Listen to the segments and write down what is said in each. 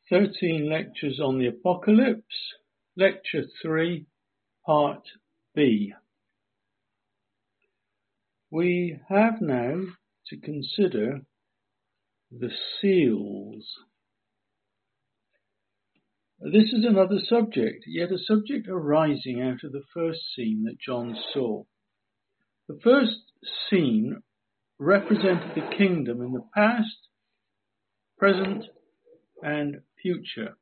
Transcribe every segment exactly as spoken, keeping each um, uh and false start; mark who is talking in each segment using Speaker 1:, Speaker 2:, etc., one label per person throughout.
Speaker 1: thirteen Lectures on the Apocalypse, Lecture three, Part B. We have now to consider the seals. This is another subject, yet a subject arising out of the first scene that John saw. The first scene represented the kingdom in the past, present, and future.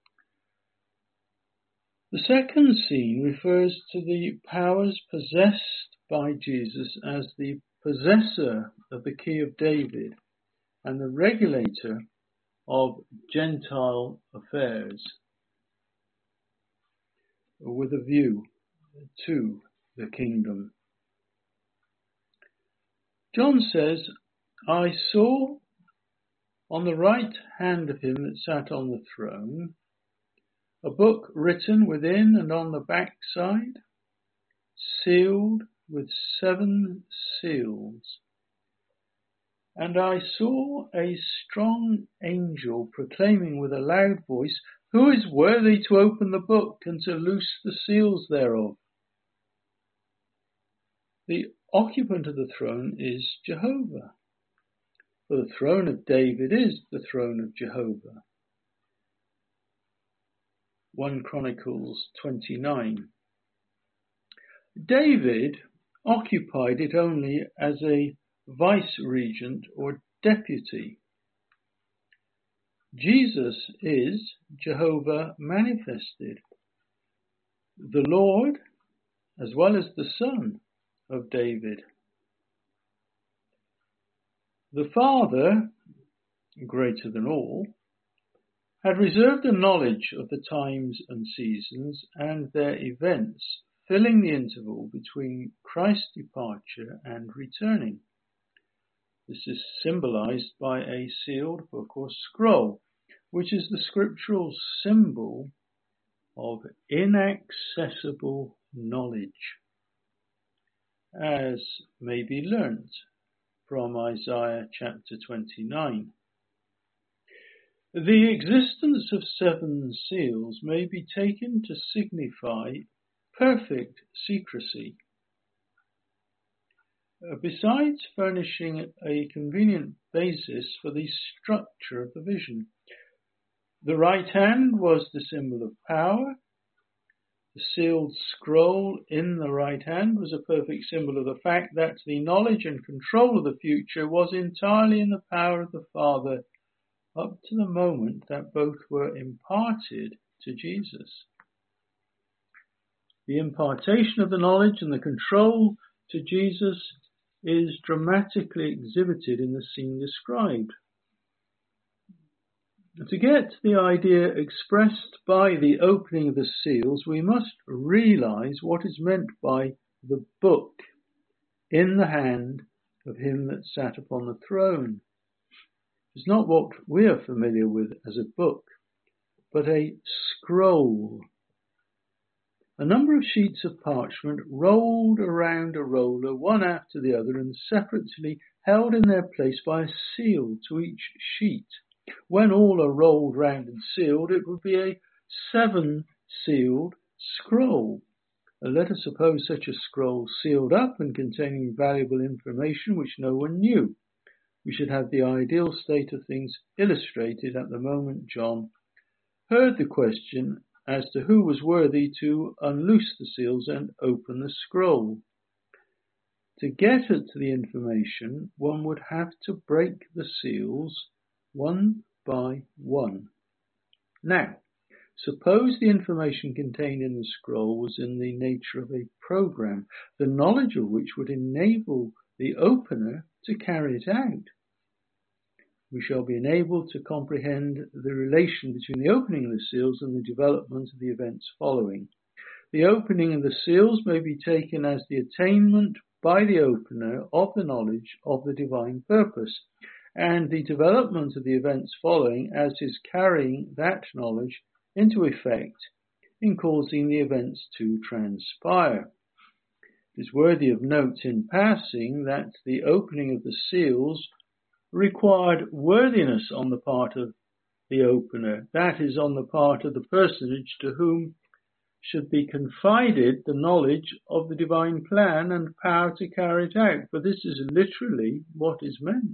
Speaker 1: The second scene refers to the powers possessed by Jesus as the possessor of the key of David and the regulator of Gentile affairs, with a view to the kingdom. John says, I saw on the right hand of him that sat on the throne a book written within and on the back side, sealed with seven seals. And I saw a strong angel proclaiming with a loud voice, Who is worthy to open the book and to loose the seals thereof? The occupant of the throne is Jehovah, for the throne of David is the throne of Jehovah. First Chronicles twenty-nine. David occupied it only as a vice-regent or deputy. Jesus is Jehovah manifested, the Lord as well as the Son of David. The Father, greater than all, had reserved a knowledge of the times and seasons and their events, filling the interval between Christ's departure and returning. This is symbolized by a sealed book or scroll, which is the scriptural symbol of inaccessible knowledge, as may be learnt from Isaiah chapter twenty-nine. The existence of seven seals may be taken to signify perfect secrecy. Besides furnishing a convenient basis for the structure of the vision. The right hand was the symbol of power. The sealed scroll in the right hand was a perfect symbol of the fact that the knowledge and control of the future was entirely in the power of the Father up to the moment that both were imparted to Jesus. The impartation of the knowledge and the control to Jesus is dramatically exhibited in the scene described. To get the idea expressed by the opening of the seals, we must realize what is meant by the book in the hand of him that sat upon the throne. It's not what we are familiar with as a book, but a scroll. A number of sheets of parchment rolled around a roller, one after the other, and separately held in their place by a seal to each sheet. When all are rolled round and sealed, it would be a seven-sealed scroll. Let us suppose such a scroll sealed up and containing valuable information which no one knew. We should have the ideal state of things illustrated at the moment John heard the question as to who was worthy to unloose the seals and open the scroll. To get at the information, one would have to break the seals one by one. Now, suppose the information contained in the scroll was in the nature of a program, the knowledge of which would enable the opener to carry it out. We shall be enabled to comprehend the relation between the opening of the seals and the development of the events following. The opening of the seals may be taken as the attainment by the opener of the knowledge of the divine purpose, and the development of the events following as his carrying that knowledge into effect in causing the events to transpire. It is worthy of note in passing that the opening of the seals required worthiness on the part of the opener. That is on the part of the personage to whom should be confided the knowledge of the divine plan and power to carry it out. For this is literally what is meant.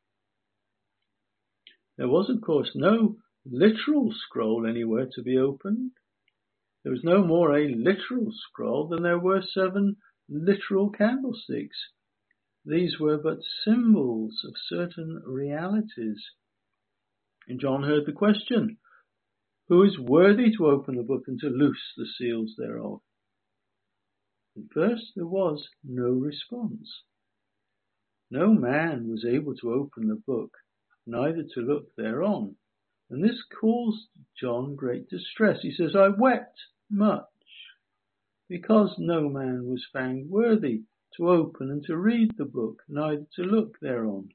Speaker 1: There was, of course, no literal scroll anywhere to be opened. There was no more a literal scroll than there were seven literal candlesticks. These were but symbols of certain realities. And John heard the question, who is worthy to open the book and to loose the seals thereof? At first there was no response. No man was able to open the book, neither to look thereon. And this caused John great distress. He says, I wept much, because no man was found worthy to open and to read the book, neither to look thereon.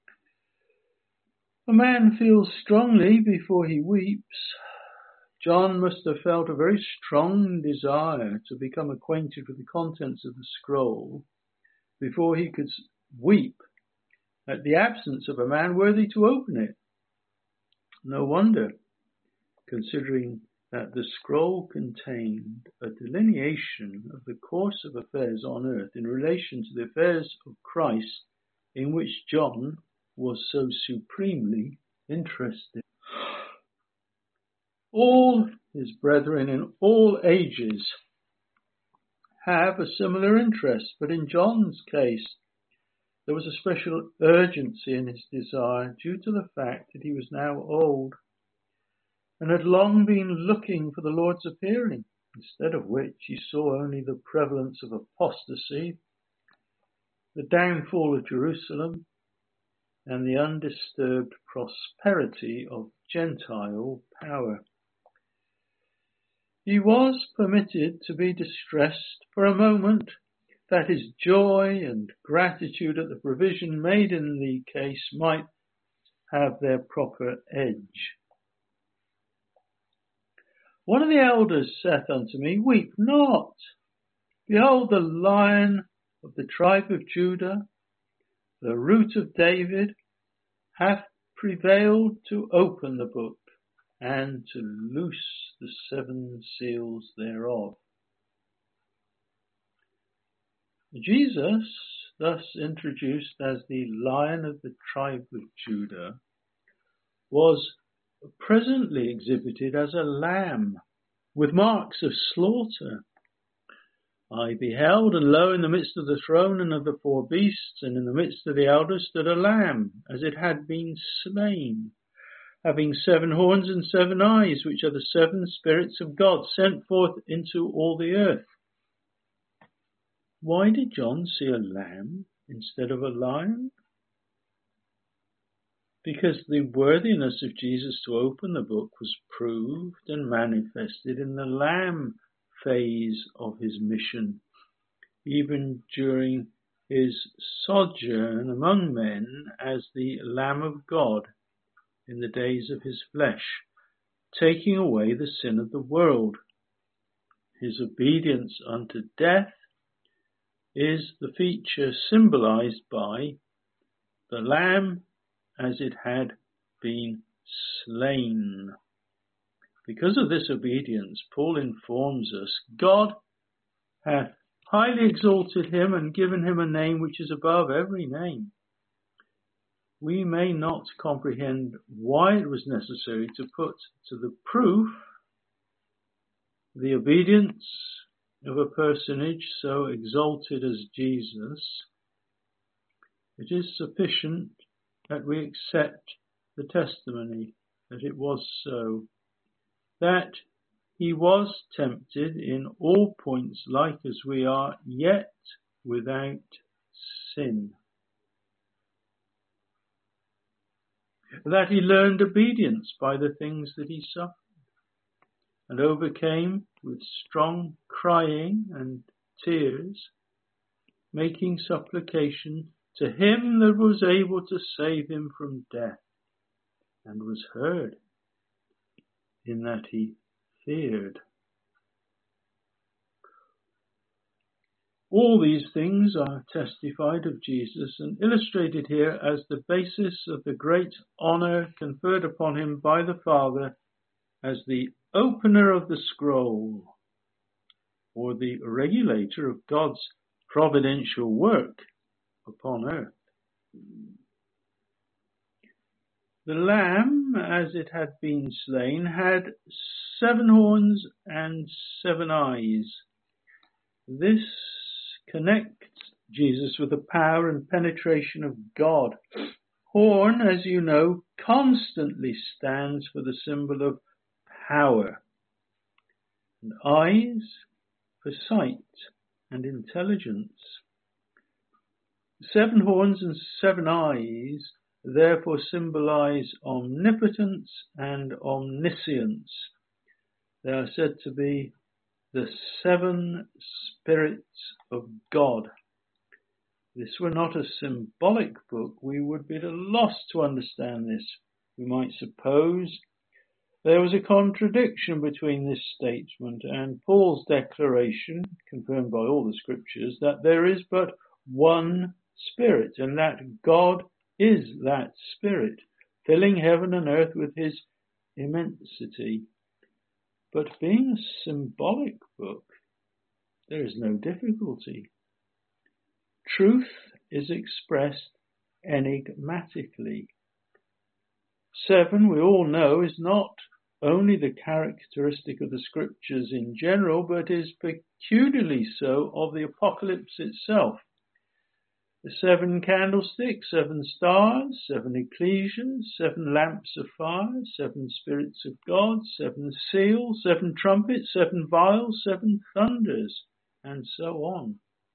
Speaker 1: A man feels strongly before he weeps. John must have felt a very strong desire to become acquainted with the contents of the scroll before he could weep at the absence of a man worthy to open it. No wonder, considering that the scroll contained a delineation of the course of affairs on earth in relation to the affairs of Christ, in which John was so supremely interested. All his brethren in all ages have a similar interest, but in John's case, there was a special urgency in his desire due to the fact that he was now old and had long been looking for the Lord's appearing, instead of which he saw only the prevalence of apostasy, the downfall of Jerusalem, and the undisturbed prosperity of Gentile power. He was permitted to be distressed for a moment, that his joy and gratitude at the provision made in the case might have their proper edge. One of the elders saith unto me, Weep not. Behold, the Lion of the tribe of Judah, the Root of David, hath prevailed to open the book and to loose the seven seals thereof. Jesus, thus introduced as the Lion of the tribe of Judah, was presently exhibited as a lamb with marks of slaughter. I beheld, and lo, in the midst of the throne and of the four beasts, and in the midst of the elders, stood a lamb, as it had been slain, having seven horns and seven eyes, which are the seven spirits of God, sent forth into all the earth. Why did John see a lamb instead of a lion? Because the worthiness of Jesus to open the book was proved and manifested in the lamb phase of his mission, even during his sojourn among men as the Lamb of God in the days of his flesh, taking away the sin of the world. His obedience unto death is the feature symbolized by the lamb as it had been slain. Because of this obedience, Paul informs us, God hath highly exalted him and given him a name which is above every name. We may not comprehend why it was necessary to put to the proof the obedience of a personage so exalted as Jesus. It is sufficient that we accept the testimony that it was so, that he was tempted in all points like as we are, yet without sin. That he learned obedience by the things that he suffered, and overcame with strong crying and tears, making supplication to him that was able to save him from death, and was heard, in that he feared. All these things are testified of Jesus and illustrated here as the basis of the great honour conferred upon him by the Father as the opener of the scroll, or the regulator of God's providential work upon earth. The lamb, as it had been slain, had seven horns and seven eyes. This connects Jesus with the power and penetration of God. Horn, as you know, constantly stands for the symbol of power, and eyes for sight and intelligence. Seven horns and seven eyes therefore symbolize omnipotence and omniscience. They are said to be the seven spirits of God. If this were not a symbolic book, we would be at a loss to understand this. We might suppose there was a contradiction between this statement and Paul's declaration, confirmed by all the scriptures, that there is but one Spirit, and that God is that Spirit, filling heaven and earth with his immensity. But being a symbolic book, there is no difficulty. Truth is expressed enigmatically. Seven, we all know, is not only the characteristic of the scriptures in general, but is peculiarly so of the Apocalypse itself. The seven candlesticks, seven stars, seven ecclesias, seven lamps of fire, seven spirits of God, seven seals, seven trumpets, seven vials, seven thunders, and so on.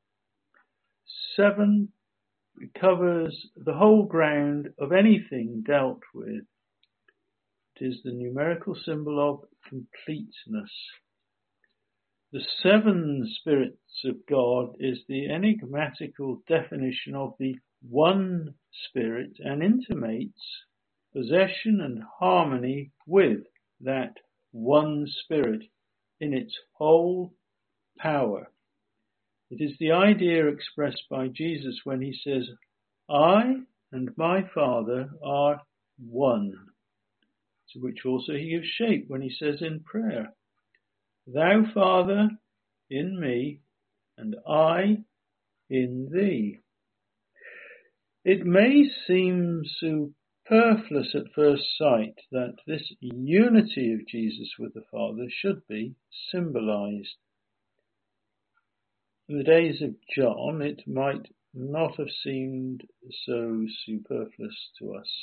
Speaker 1: Seven covers the whole ground of anything dealt with. It is the numerical symbol of completeness. The seven spirits of God is the enigmatical definition of the one Spirit and intimates possession and harmony with that one Spirit in its whole power. It is the idea expressed by Jesus when he says, I and my Father are one, to which also he gives shape when he says in prayer, Thou, Father, in me, and I in thee. It may seem superfluous at first sight that this unity of Jesus with the Father should be symbolized. In the days of John, it might not have seemed so superfluous to us.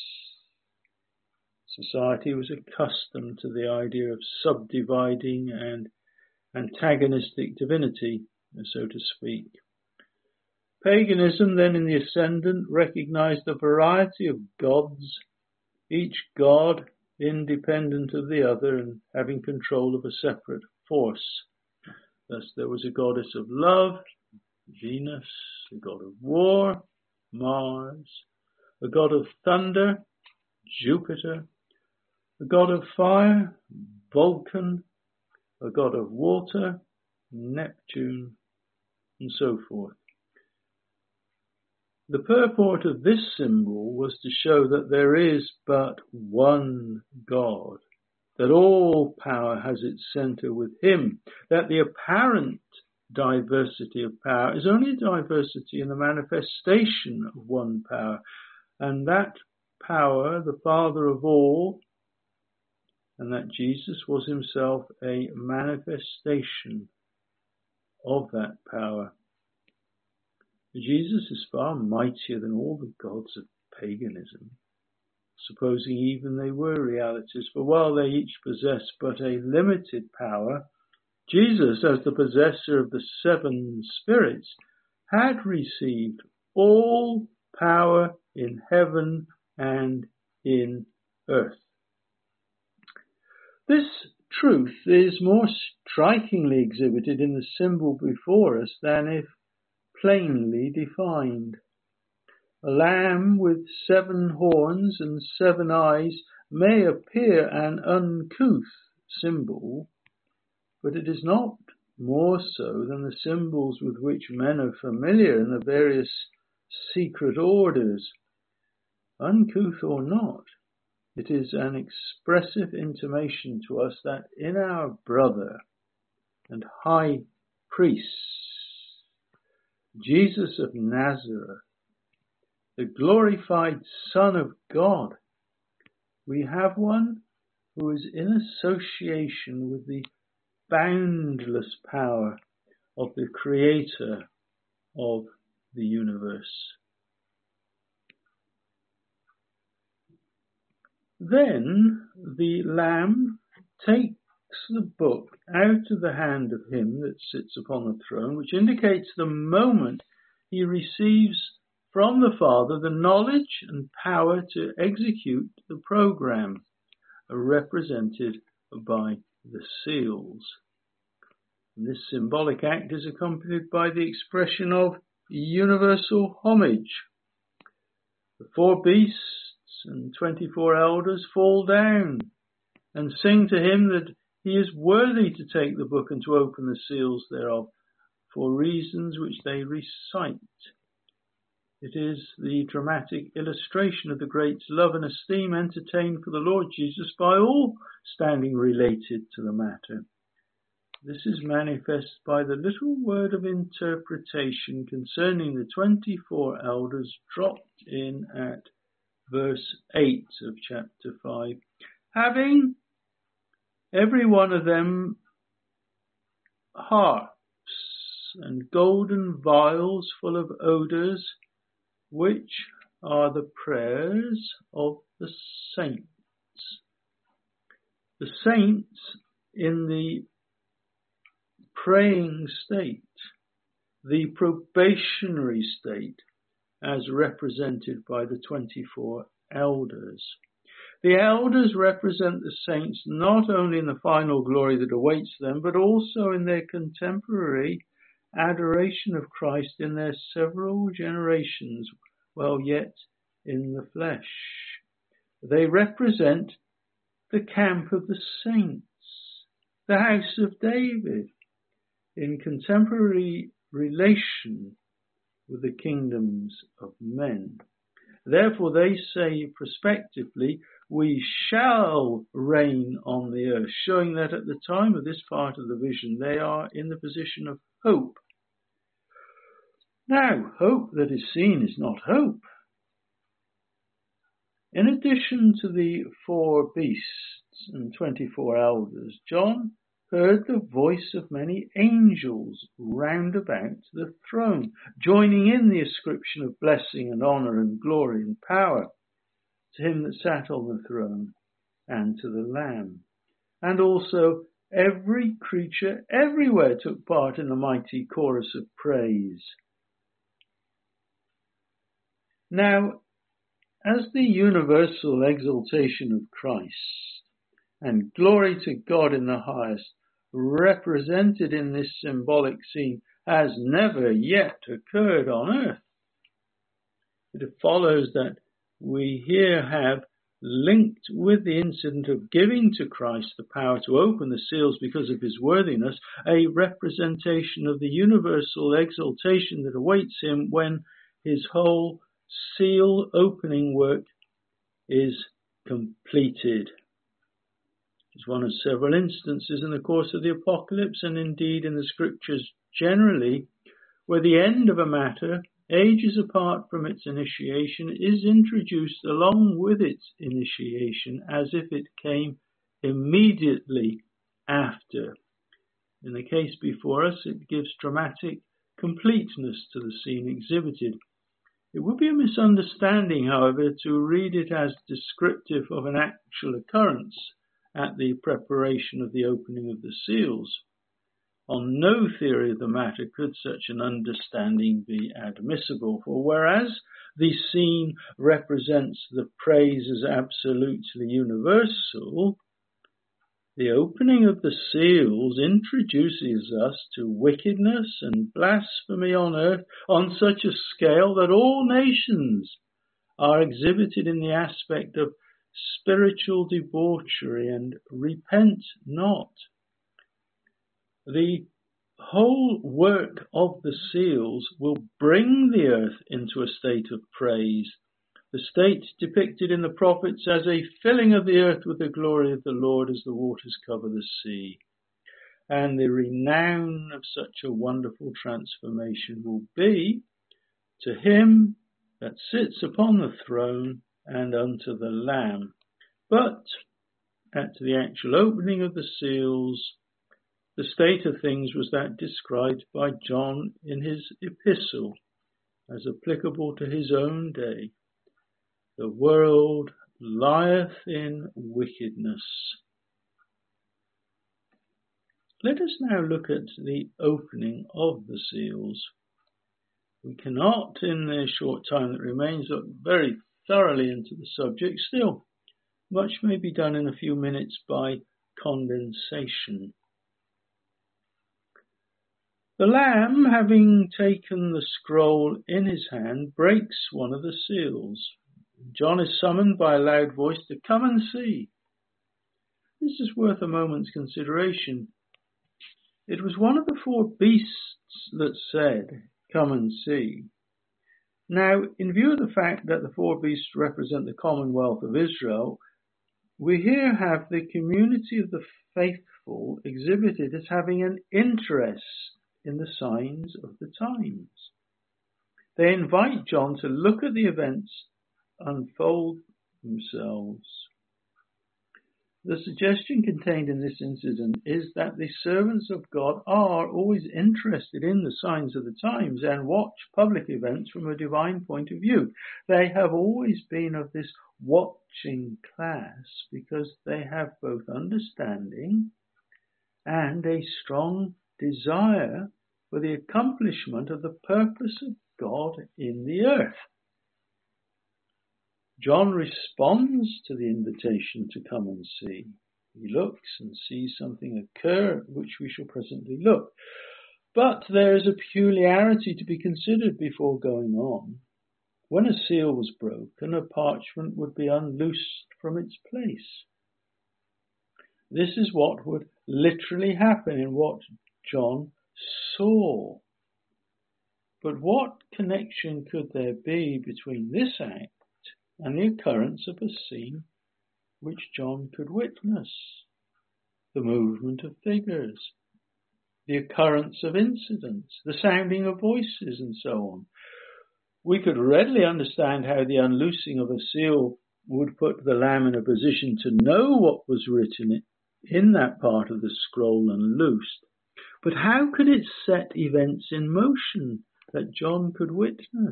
Speaker 1: Society was accustomed to the idea of subdividing and antagonistic divinity, so to speak. Paganism, then in the ascendant, recognized a variety of gods, each god independent of the other and having control of a separate force. Thus there was a goddess of love, Venus, a god of war, Mars, a god of thunder, Jupiter, a god of fire, Vulcan, a god of water, Neptune, and so forth. The purport of this symbol was to show that there is but one God, that all power has its centre with him, that the apparent diversity of power is only a diversity in the manifestation of one power, and that power, the Father of all, and that Jesus was himself a manifestation of that power. Jesus is far mightier than all the gods of paganism, supposing even they were realities, for while they each possess but a limited power, Jesus, as the possessor of the seven spirits, had received all power in heaven and in earth. This truth is more strikingly exhibited in the symbol before us than if plainly defined. A lamb with seven horns and seven eyes may appear an uncouth symbol, but it is not more so than the symbols with which men are familiar in the various secret orders. Uncouth or not, it is an expressive intimation to us that in our brother and high priest, Jesus of Nazareth, the glorified Son of God, we have one who is in association with the boundless power of the Creator of the universe. Then the Lamb takes the book out of the hand of him that sits upon the throne, which indicates the moment he receives from the Father the knowledge and power to execute the program, represented by the seals. And this symbolic act is accompanied by the expression of universal homage. The four beasts and twenty-four elders fall down and sing to him that he is worthy to take the book and to open the seals thereof, for reasons which they recite. It is the dramatic illustration of the great love and esteem entertained for the Lord Jesus by all standing related to the matter. This is manifest by the little word of interpretation concerning the twenty-four elders dropped in at verse eight of chapter five. Having every one of them harps and golden vials full of odours, which are the prayers of the saints. The saints in the praying state, the probationary state, as represented by the twenty-four elders. The elders represent the saints not only in the final glory that awaits them, but also in their contemporary adoration of Christ in their several generations, while yet in the flesh. They represent the camp of the saints, the house of David, in contemporary relation with the kingdoms of men. Therefore they say prospectively, we shall reign on the earth, showing that at the time of this part of the vision they are in the position of hope. Now, hope that is seen is not hope. In addition to the four beasts and twenty-four elders, John heard the voice of many angels round about the throne, joining in the ascription of blessing and honour and glory and power to him that sat on the throne and to the Lamb. And also every creature everywhere took part in the mighty chorus of praise. Now, as the universal exaltation of Christ and glory to God in the highest, represented in this symbolic scene, has never yet occurred on earth, it follows that we here have linked with the incident of giving to Christ the power to open the seals because of his worthiness, a representation of the universal exaltation that awaits him when his whole seal opening work is completed. It's one of several instances in the course of the Apocalypse, and indeed in the Scriptures generally, where the end of a matter, ages apart from its initiation, is introduced along with its initiation as if it came immediately after. In the case before us, it gives dramatic completeness to the scene exhibited. It would be a misunderstanding, however, to read it as descriptive of an actual occurrence at the preparation of the opening of the seals. On no theory of the matter could such an understanding be admissible, for whereas the scene represents the praise as absolutely universal, the opening of the seals introduces us to wickedness and blasphemy on earth on such a scale that all nations are exhibited in the aspect of spiritual debauchery and repent not. The whole work of the seals will bring the earth into a state of praise, the state depicted in the prophets as a filling of the earth with the glory of the Lord as the waters cover the sea. And the renown of such a wonderful transformation will be to him that sits upon the throne and unto the Lamb. But at the actual opening of the seals, the state of things was that described by John in his epistle as applicable to his own day. The world lieth in wickedness. Let us now look at the opening of the seals. We cannot, in the short time that remains, look very thoroughly into the subject. Still, much may be done in a few minutes by condensation. The Lamb, having taken the scroll in his hand, breaks one of the seals. John is summoned by a loud voice to come and see. This is worth a moment's consideration. It was one of the four beasts that said, "Come and see." Now, in view of the fact that the four beasts represent the commonwealth of Israel, we here have the community of the faithful exhibited as having an interest in the signs of the times. They invite John to look at the events unfold themselves. The suggestion contained in this incident is that the servants of God are always interested in the signs of the times and watch public events from a divine point of view. They have always been of this watching class because they have both understanding and a strong desire for the accomplishment of the purpose of God in the earth. John responds to the invitation to come and see. He looks and sees something occur at which we shall presently look. But there is a peculiarity to be considered before going on. When a seal was broken, a parchment would be unloosed from its place. This is what would literally happen in what John saw. But what connection could there be between this act and the occurrence of a scene which John could witness? The movement of figures, the occurrence of incidents, the sounding of voices, and so on. We could readily understand how the unloosing of a seal would put the Lamb in a position to know what was written in that part of the scroll unloosed. But how could it set events in motion that John could witness?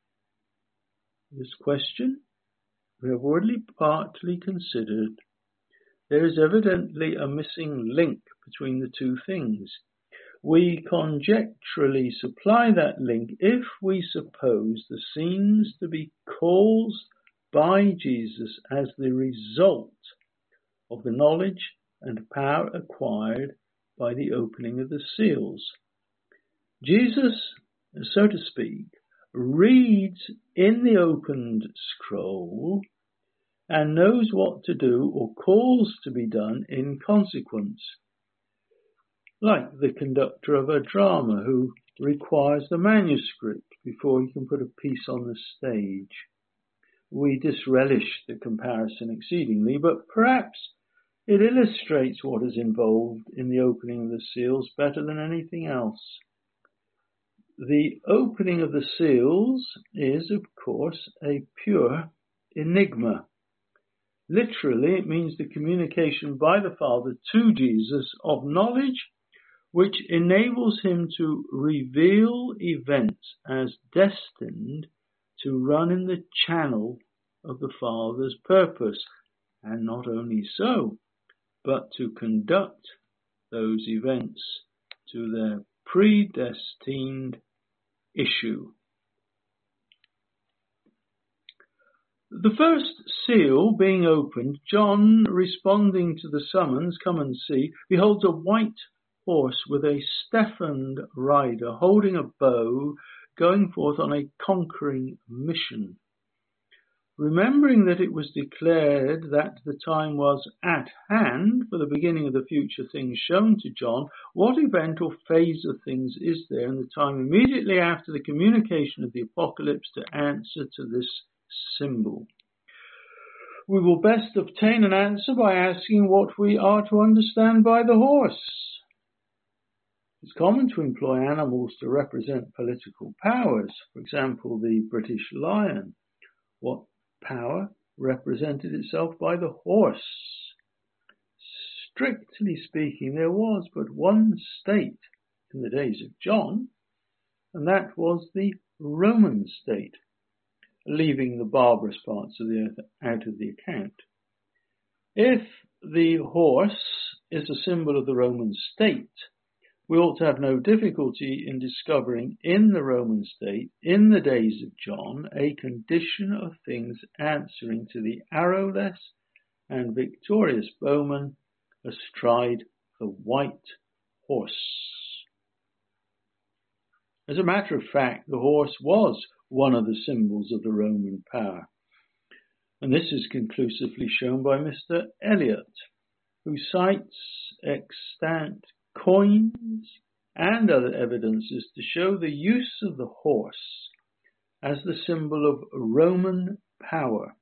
Speaker 1: This question we have already partly considered. There is evidently a missing link between the two things. We conjecturally supply that link if we suppose the scenes to be caused by Jesus as the result of the knowledge and power acquired by the opening of the seals. Jesus, so to speak, reads in the opened scroll and knows what to do or calls to be done in consequence, like the conductor of a drama who requires the manuscript before he can put a piece on the stage. We disrelish the comparison exceedingly, but perhaps it illustrates what is involved in the opening of the seals better than anything else. The opening of the seals is, of course, a pure enigma. Literally, it means the communication by the Father to Jesus of knowledge which enables him to reveal events as destined to run in the channel of the Father's purpose, and not only so, but to conduct those events to their predestined issue. The first seal being opened, John, responding to the summons, "Come and see," beholds a white horse with a Stephaned rider holding a bow, going forth on a conquering mission. Remembering that it was declared that the time was at hand for the beginning of the future things shown to John, what event or phase of things is there in the time immediately after the communication of the apocalypse to answer to this symbol? We will best obtain an answer by asking what we are to understand by the horse. It's common to employ animals to represent political powers, for example, the British lion. What power represented itself by the horse? Strictly speaking, there was but one state in the days of John, and that was the Roman state, leaving the barbarous parts of the earth out of the account. If the horse is a symbol of the Roman state, we ought to have no difficulty in discovering in the Roman state, in the days of John, a condition of things answering to the arrowless and victorious bowman astride the white horse. As a matter of fact, the horse was one of the symbols of the Roman power, and this is conclusively shown by Mister Eliot, who cites extant coins and other evidences to show the use of the horse as the symbol of Roman power.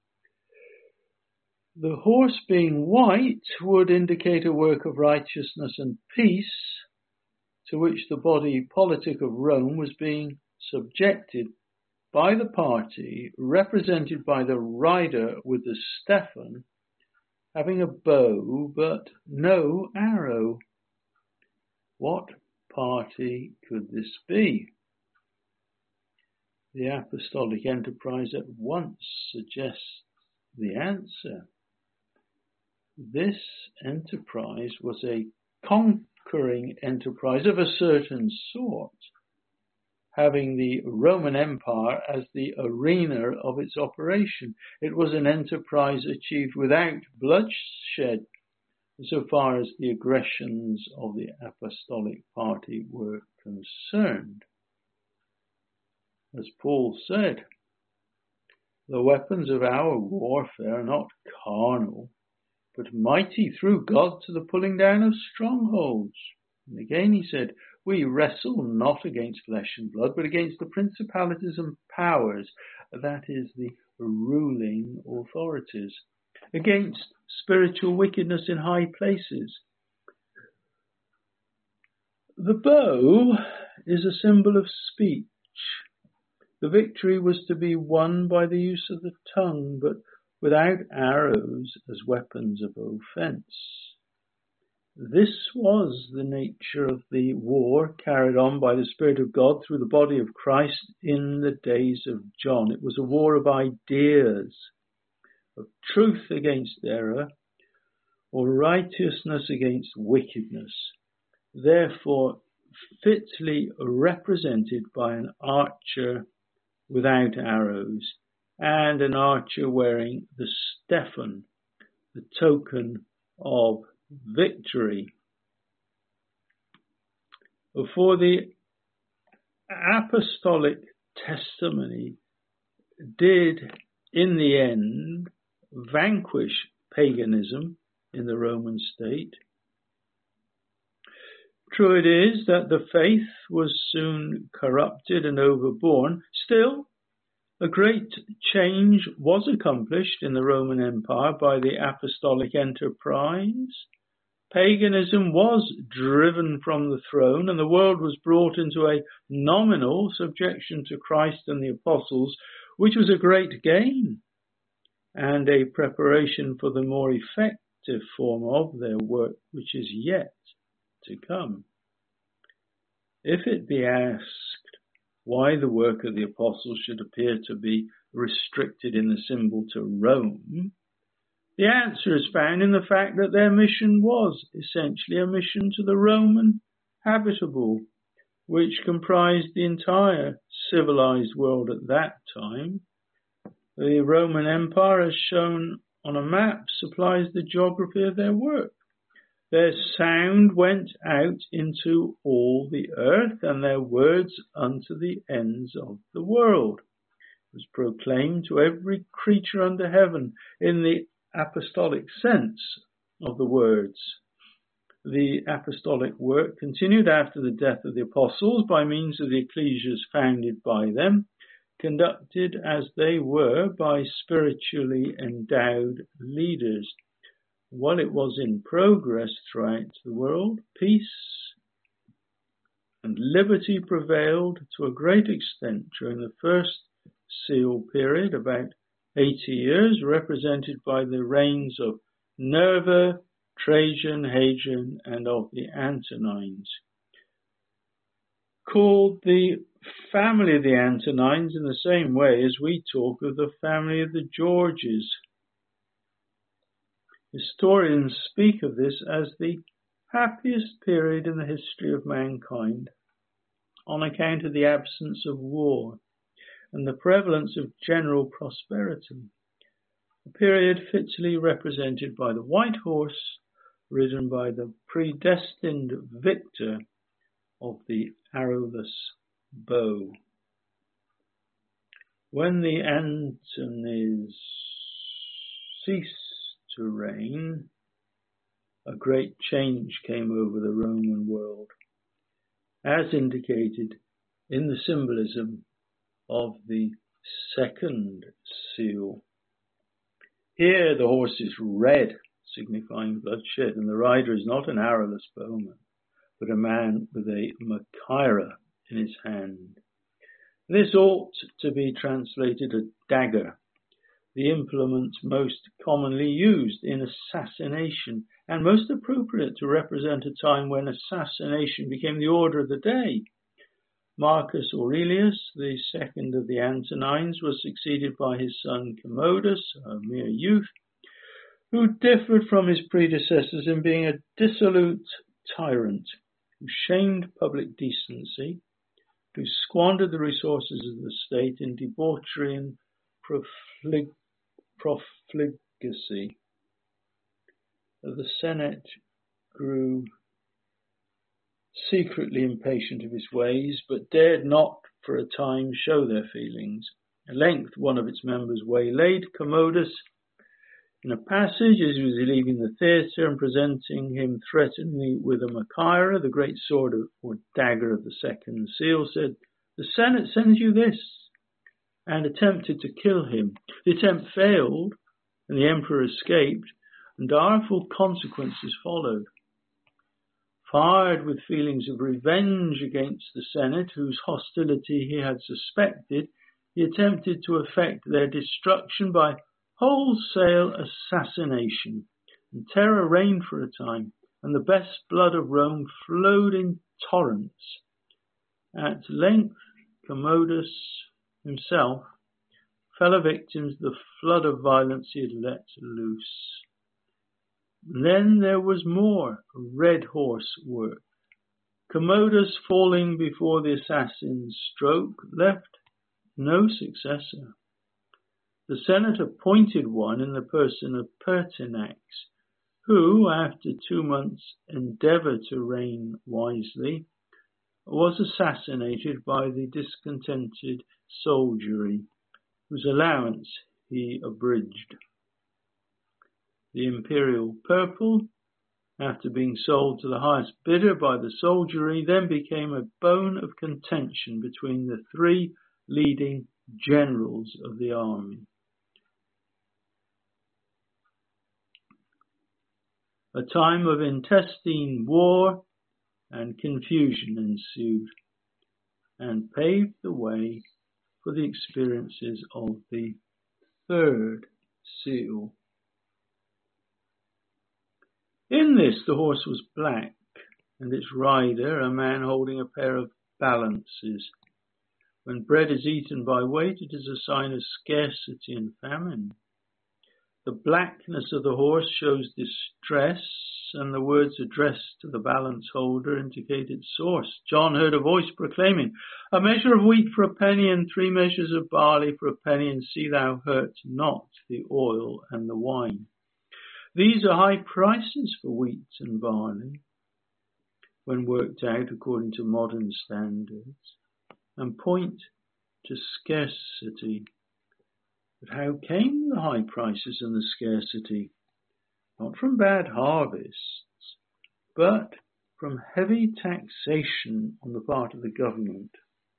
Speaker 1: The horse being white would indicate a work of righteousness and peace to which the body politic of Rome was being subjected by the party represented by the rider with the Stephan having a bow but no arrow. What party could this be? The apostolic enterprise at once suggests the answer. This enterprise was a conquering enterprise of a certain sort, having the Roman Empire as the arena of its operation. It was an enterprise achieved without bloodshed, so far as the aggressions of the apostolic party were concerned. As Paul said, the weapons of our warfare are not carnal, but mighty through God to the pulling down of strongholds. And again he said, we wrestle not against flesh and blood, but against the principalities and powers, that is, the ruling authorities, against spiritual wickedness in high places. The bow is a symbol of speech. The victory was to be won by the use of the tongue, but without arrows as weapons of offence. This was the nature of the war carried on by the Spirit of God through the body of Christ in the days of John. It was a war of ideas, of truth against error, or righteousness against wickedness, therefore fitly represented by an archer without arrows, and an archer wearing the Stephan, the token of victory. For the apostolic testimony did in the end vanquish paganism in the Roman state. True it is that the faith was soon corrupted and overborne. Still, a great change was accomplished in the Roman Empire by the apostolic enterprise. Paganism was driven from the throne, and the world was brought into a nominal subjection to Christ and the apostles, which was a great gain and a preparation for the more effective form of their work, which is yet to come. If it be asked why the work of the apostles should appear to be restricted in the symbol to Rome, the answer is found in the fact that their mission was essentially a mission to the Roman habitable, which comprised the entire civilized world at that time. The Roman Empire, as shown on a map, supplies the geography of their work. Their sound went out into all the earth, and their words unto the ends of the world. was proclaimed to every creature under heaven in the apostolic sense of the words. The apostolic work continued after the death of the apostles by means of the ecclesias founded by them, conducted as they were by spiritually endowed leaders. While it was in progress throughout the world, peace and liberty prevailed to a great extent during the first seal period, about eighty years, represented by the reigns of Nerva, Trajan, Hadrian, and of the Antonines. Called the family of the Antonines in the same way as we talk of the family of the Georges. Historians speak of this as the happiest period in the history of mankind, on account of the absence of war and the prevalence of general prosperity, a period fitly represented by the white horse ridden by the predestined victor of the arrowless bow. When the Antonines ceased to reign, a great change came over the Roman world, as indicated in the symbolism of the second seal. Here the horse is red, signifying bloodshed, and the rider is not an arrowless bowman, but a man with a machaira in his hand. This ought to be translated a dagger, the implement most commonly used in assassination, and most appropriate to represent a time when assassination became the order of the day. Marcus Aurelius, the second of the Antonines, was succeeded by his son Commodus, a mere youth, who differed from his predecessors in being a dissolute tyrant, who shamed public decency, who squandered the resources of the state in debauchery and proflig- profligacy. The Senate grew secretly impatient of his ways, but dared not for a time show their feelings. At length one of its members waylaid Commodus in a passage as he was leaving the theatre, and presenting him threateningly with a machaira, the great sword or dagger of the second seal, said, "The Senate sends you this," and attempted to kill him. The attempt failed, and the emperor escaped, and direful consequences followed. Fired with feelings of revenge against the Senate, whose hostility he had suspected, he attempted to effect their destruction by wholesale assassination, and terror reigned for a time, and the best blood of Rome flowed in torrents. At length Commodus himself fell a victim to the flood of violence he had let loose. Then there was more red horse work. Commodus, falling before the assassin's stroke, left no successor. The Senate appointed one in the person of Pertinax, who, after two months' endeavour to reign wisely, was assassinated by the discontented soldiery, whose allowance he abridged. The imperial purple, after being sold to the highest bidder by the soldiery, then became a bone of contention between the three leading generals of the army. A time of intestine war and confusion ensued, and paved the way for the experiences of the third seal. In this the horse was black, and its rider a man holding a pair of balances. When bread is eaten by weight, it is a sign of scarcity and famine. The blackness of the horse shows distress, and the words addressed to the balance holder indicate its source. John heard a voice proclaiming, "A measure of wheat for a penny, and three measures of barley for a penny, and see thou hurt not the oil and the wine." These are high prices for wheat and barley, when worked out according to modern standards, and point to scarcity But how came the high prices and the scarcity? Not from bad harvests, but from heavy taxation on the part of the government,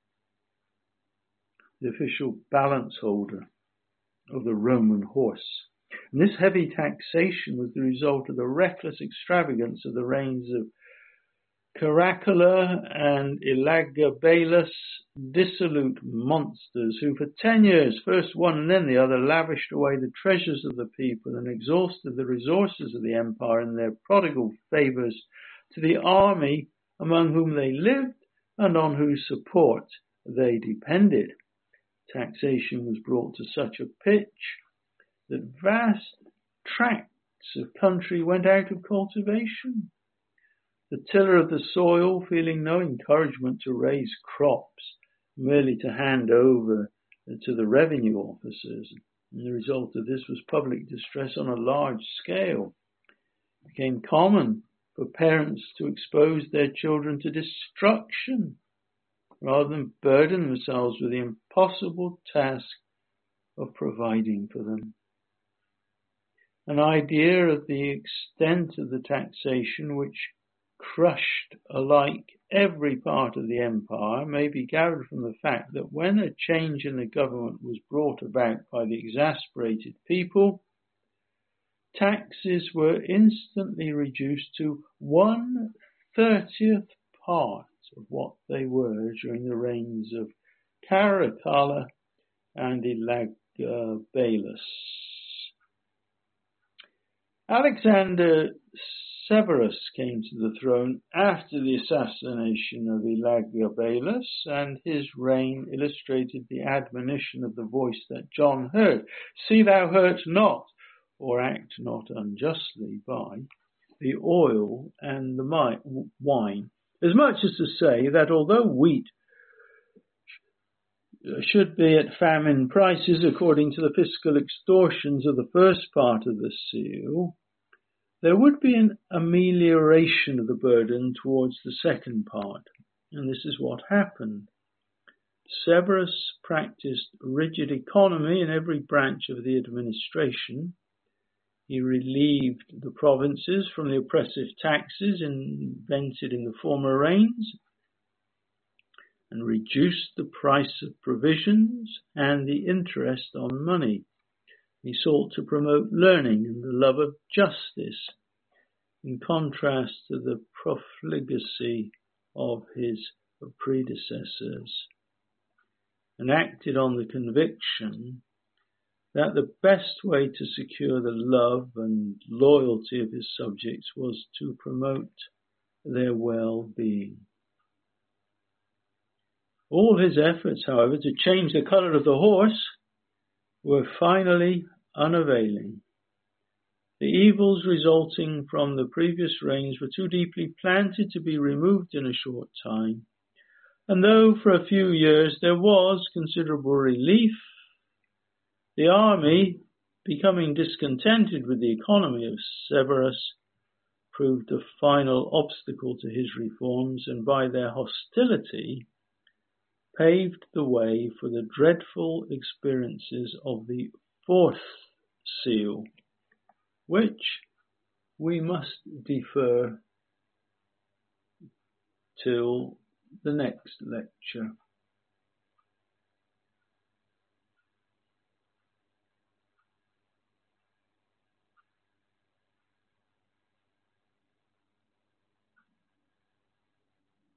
Speaker 1: the official balance holder of the Roman horse. And this heavy taxation was the result of the reckless extravagance of the reigns of Caracalla and Elagabalus, dissolute monsters who for ten years, first one and then the other, lavished away the treasures of the people and exhausted the resources of the empire in their prodigal favours to the army among whom they lived and on whose support they depended. Taxation was brought to such a pitch that vast tracts of country went out of cultivation. The tiller of the soil, feeling no encouragement to raise crops, merely to hand over to the revenue officers. And the result of this was public distress on a large scale. It became common for parents to expose their children to destruction rather than burden themselves with the impossible task of providing for them. An idea of the extent of the taxation which crushed alike every part of the empire may be gathered from the fact that when a change in the government was brought about by the exasperated people, taxes were instantly reduced to one thirtieth part of what they were during the reigns of Caracalla and Elagabalus. Alexander Severus came to the throne after the assassination of Elagabalus, and his reign illustrated the admonition of the voice that John heard. See thou hurt not, or act not unjustly by the oil and the wine. As much as to say that although wheat should be at famine prices according to the fiscal extortions of the first part of the seal, there would be an amelioration of the burden towards the second part, and this is what happened. Severus practiced rigid economy in every branch of the administration. He relieved the provinces from the oppressive taxes invented in the former reigns and reduced the price of provisions and the interest on money. He sought to promote learning and the love of justice, in contrast to the profligacy of his predecessors, and acted on the conviction that the best way to secure the love and loyalty of his subjects was to promote their well-being. All his efforts, however, to change the colour of the horse were finally unavailing. The evils resulting from the previous reigns were too deeply planted to be removed in a short time, and though for a few years there was considerable relief, the army, becoming discontented with the economy of Severus, proved a final obstacle to his reforms, and by their hostility paved the way for the dreadful experiences of the fourth seal, which we must defer till the next lecture.